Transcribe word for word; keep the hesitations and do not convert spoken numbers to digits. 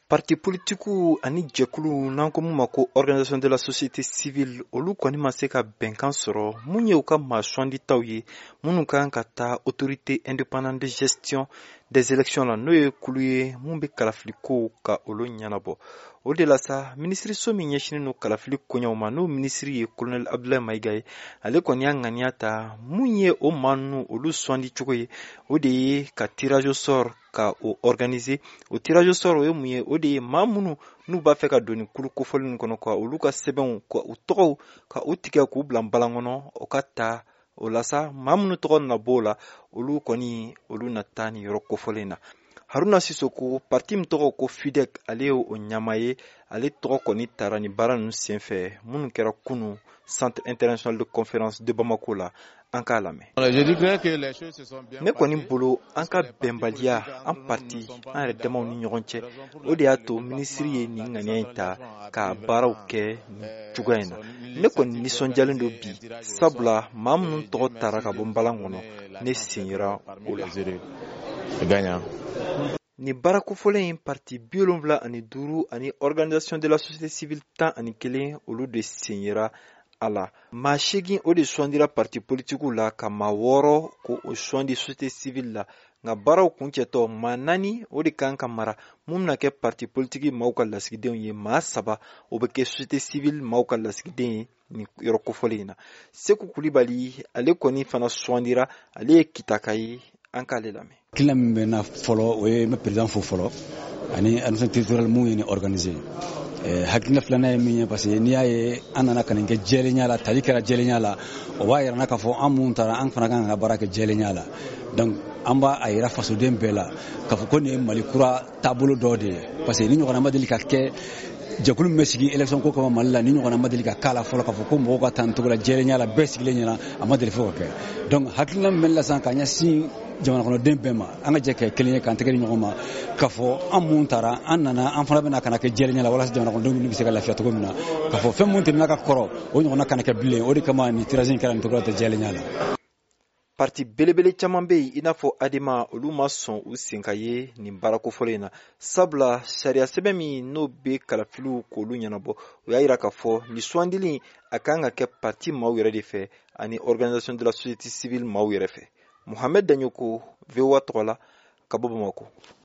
Parti politiku ani jɛkulu n'an ko mun ma ko organisation de la société civile olu kɔni ma se ka bɛnkan sɔrɔ mun ye u ka maa suwanditaw ye minnu kan ka taa autorité indépendante de gestion des élections la n'o ye kulu ye mun bɛ kalafili kow ka olu ɲɛnabɔ. O de la sa minisiriso min ɲɛsinen no kalafili koɲɛw ma n'o minisiri ye colonel Abdoulaye Mayiga ye ale kɔni y'a ŋaniya ta mun ye o maa ninnu olu suwandi cogo ye o de ye ka tirage au sort ka o organiser o tirage au sort o ye mun ye o de ye maa minnu n'u b'a fɛ ka don ni kulu kofɔli kɔnɔ ka olu ka sɛbɛnw ka u tɔgɔw ka u tigɛ k'u bila balan kɔnɔ o ka ta o la sa maa minnu tɔgɔ na bɔ o la olu kɔni olu na taa ni yɔrɔ kofɔlen na. Haruna Sisoko parti min tɔgɔ ko F I D E C ale ye o ɲama ye ale tɔgɔ kɔni taara ni baara ninnu senfɛ minnu kɛra kunu Centre international de conférence de Bamako la an k'a lamɛn. Ne kɔni bolo an ka bɛnbaliya an parti an yɛrɛ damaw ni ɲɔgɔn cɛ o de y'a to minisiri ye nin ŋaniya in ta ka baaraw kɛ nin cogoya in na. Ne kɔni nisɔndiyalen don bi sabula maa minnu tɔgɔ taara ka bɔ nbalan kɔnɔ ne sen yera o la. Ni baara kofɔlen in parti bi wolonwula ani duuru ani organisation de la société civile tan ani kelen olu de sen yera a la. Maa seegin o de suwandira parti politiku la ka maa wɔɔrɔ ko o suwandi société civile la nka baaraw kuncɛtɔ maa naani o de kan ka mara mun bɛna kɛ parti politiki maaw ka lasigidenw ye maa saba o bɛ kɛ société civile maaw ka lasigiden ye ni yɔrɔ kofɔlen in na. Seku Kulibali ale kɔni fana suwandira ale ye kitaka ye an k'ale lamɛn. Kila min bɛ na fɔlɔ o ye président fo fɔlɔ ani administration territoriale mun ye ni organiser hakilina filanan ye min ye parce que n'i y'a ye an nana ka nin kɛ jɛlenya la tali kɛra jɛlenya la o b'a yira k'a fɔ an mun taara an fana kan ka baara kɛ jɛlenya la donc an b'a a yira fasoden bɛɛ la k'a fɔ ko nin ye Mali kura taabolo dɔ de ye parce que ni ɲɔgɔnna ma deli ka kɛ jɛkulu min bɛ sigi élection ko kama Mali la ni ɲɔgɔnna ma deli ka k'a la fɔlɔ k'a fɔ ko mɔgɔw ka taa nin cogo la jɛlenya la bɛɛ sigilen ɲɛna a ma deli fo ka kɛ donc hakilina min bɛ la sisan ka ɲɛsin jamana kɔnɔden bɛɛ ma an ka jɛ kɛ kelen ye k'an tɛgɛ di ɲɔgɔn ma k'a fɔ an mun taara an nana an fana bɛna kana kɛ jɛlenya la walasa jamana kɔnɔdenw bɛ se ka lafiya cogo min na k'a fɔ fɛn mun tɛmɛna ka kɔrɔ o ɲɔgɔnna kana kɛ bilen o de kama ni tirage in kɛra nin cogo la tɛ jɛlenya la. Parti belebele caman bɛ yen i n'a fɔ Adema olu ma sɔn u sen ka ye nin baara kofɔlen in na sabula sariya sɛbɛn min n'o bɛ kalafiliw k'olu ɲɛnabɔ o y'a yira k'a fɔ nin sugandili a kan ka kɛ parti maaw yɛrɛ de fɛ ani organisation de la société civile maaw yɛrɛ fɛ. Mohamed Danyoko V O A tɔgɔ la ka bɔ Bamako.